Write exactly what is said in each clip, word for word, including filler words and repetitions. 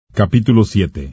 Capítulo siete.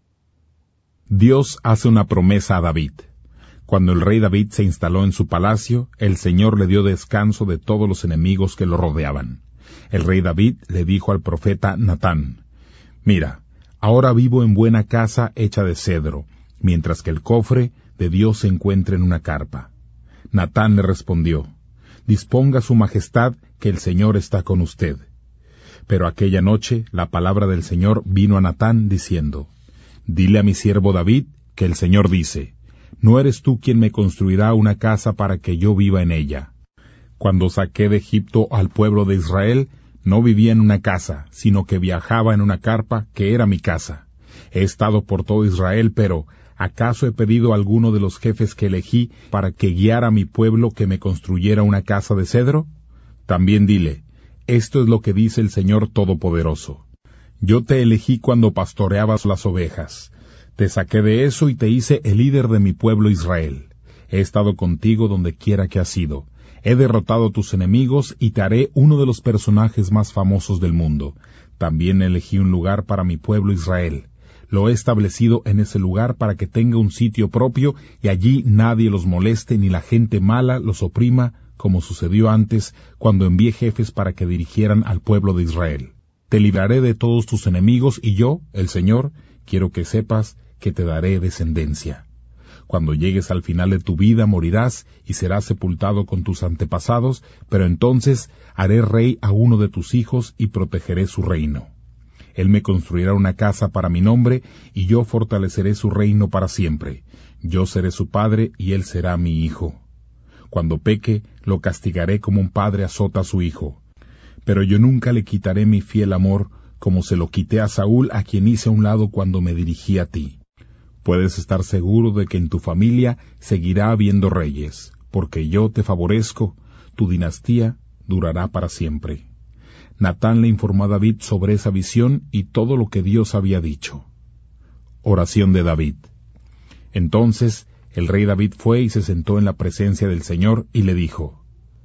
Dios hace una promesa a David. Cuando el rey David se instaló en su palacio, el Señor le dio descanso de todos los enemigos que lo rodeaban. El rey David le dijo al profeta Natán: «Mira, ahora vivo en buena casa hecha de cedro, mientras que el cofre de Dios se encuentra en una carpa». Natán le respondió: «Disponga su majestad, que el Señor está con usted». Pero aquella noche la palabra del Señor vino a Natán diciendo: «Dile a mi siervo David que el Señor dice: ¿No eres tú quien me construirá una casa para que yo viva en ella? Cuando saqué de Egipto al pueblo de Israel, no vivía en una casa, sino que viajaba en una carpa que era mi casa. He estado por todo Israel, pero ¿acaso he pedido a alguno de los jefes que elegí para que guiara a mi pueblo que me construyera una casa de cedro? También dile: esto es lo que dice el Señor Todopoderoso. Yo te elegí cuando pastoreabas las ovejas. Te saqué de eso y te hice el líder de mi pueblo Israel. He estado contigo donde quiera que has ido. He derrotado a tus enemigos y te haré uno de los personajes más famosos del mundo. También elegí un lugar para mi pueblo Israel. Lo he establecido en ese lugar para que tenga un sitio propio y allí nadie los moleste ni la gente mala los oprima, como sucedió antes cuando envié jefes para que dirigieran al pueblo de Israel. Te libraré de todos tus enemigos y yo, el Señor, quiero que sepas que te daré descendencia. Cuando llegues al final de tu vida morirás y serás sepultado con tus antepasados, pero entonces haré rey a uno de tus hijos y protegeré su reino. Él me construirá una casa para mi nombre y yo fortaleceré su reino para siempre. Yo seré su padre y él será mi hijo. Cuando peque, lo castigaré como un padre azota a su hijo. Pero yo nunca le quitaré mi fiel amor, como se lo quité a Saúl, a quien hice a un lado cuando me dirigí a ti. Puedes estar seguro de que en tu familia seguirá habiendo reyes, porque yo te favorezco, tu dinastía durará para siempre». Natán le informó a David sobre esa visión y todo lo que Dios había dicho. Oración de David. Entonces el rey David fue y se sentó en la presencia del Señor y le dijo: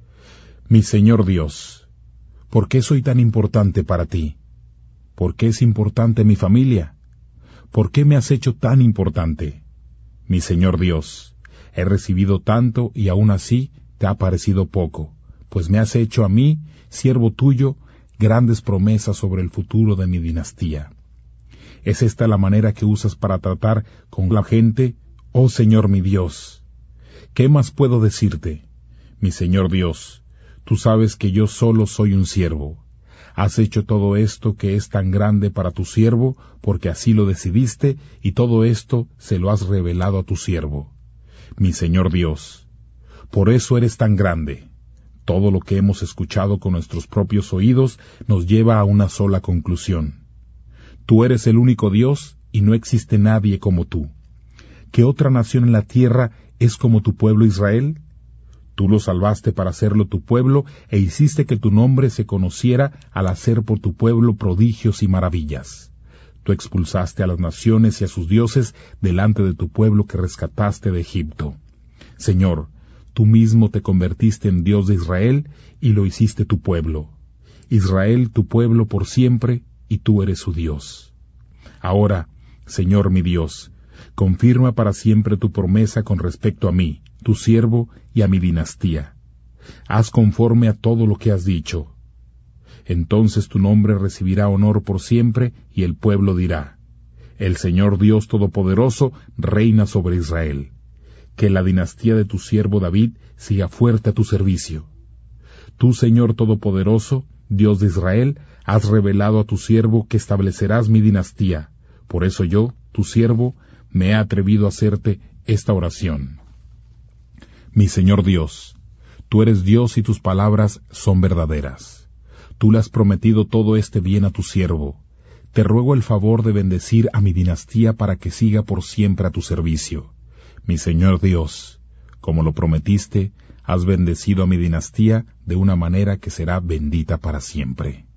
«Mi Señor Dios, ¿por qué soy tan importante para ti? ¿Por qué es importante mi familia? ¿Por qué me has hecho tan importante? Mi Señor Dios, he recibido tanto y aún así te ha parecido poco, pues me has hecho a mí, siervo tuyo, grandes promesas sobre el futuro de mi dinastía. ¿Es esta la manera que usas para tratar con la gente, oh Señor mi Dios? ¿Qué más puedo decirte? Mi Señor Dios, tú sabes que yo solo soy un siervo. Has hecho todo esto que es tan grande para tu siervo, porque así lo decidiste, y todo esto se lo has revelado a tu siervo. Mi Señor Dios, por eso eres tan grande. Todo lo que hemos escuchado con nuestros propios oídos nos lleva a una sola conclusión. Tú eres el único Dios y no existe nadie como tú. ¿Qué otra nación en la tierra es como tu pueblo Israel? Tú lo salvaste para hacerlo tu pueblo e hiciste que tu nombre se conociera al hacer por tu pueblo prodigios y maravillas. Tú expulsaste a las naciones y a sus dioses delante de tu pueblo que rescataste de Egipto. Señor, tú mismo te convertiste en Dios de Israel y lo hiciste tu pueblo. Israel tu pueblo por siempre y tú eres su Dios. Ahora, Señor mi Dios, confirma para siempre tu promesa con respecto a mí, tu siervo, y a mi dinastía. Haz conforme a todo lo que has dicho. Entonces tu nombre recibirá honor por siempre, y el pueblo dirá: el Señor Dios Todopoderoso reina sobre Israel. Que la dinastía de tu siervo David siga fuerte a tu servicio. Tú, Señor Todopoderoso, Dios de Israel, has revelado a tu siervo que establecerás mi dinastía. Por eso yo, tu siervo, me he atrevido a hacerte esta oración. Mi Señor Dios, tú eres Dios y tus palabras son verdaderas. Tú le has prometido todo este bien a tu siervo. Te ruego el favor de bendecir a mi dinastía para que siga por siempre a tu servicio. Mi Señor Dios, como lo prometiste, has bendecido a mi dinastía de una manera que será bendita para siempre.